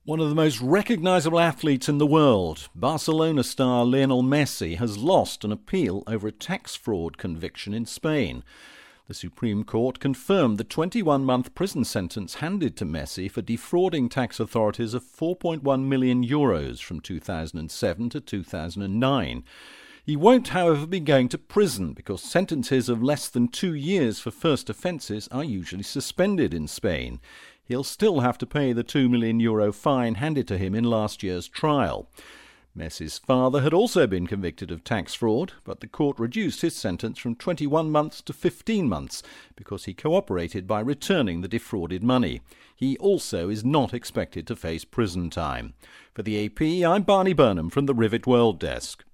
One of the most recognisable athletes in the world, Barcelona star Lionel Messi, has lost an appeal over a tax fraud conviction in Spain. The Supreme Court confirmed the 21-month prison sentence handed to Messi for defrauding tax authorities of €4.1 million from 2007 to 2009. He won't, however, be going to prison because sentences of less than 2 years for first offences are usually suspended in Spain. He'll still have to pay the €2 million fine handed to him in last year's trial. Messi's father had also been convicted of tax fraud, but the court reduced his sentence from 21 months to 15 months because he cooperated by returning the defrauded money. He also is not expected to face prison time. For the AP, I'm Barney Burnham from the Rivet World Desk.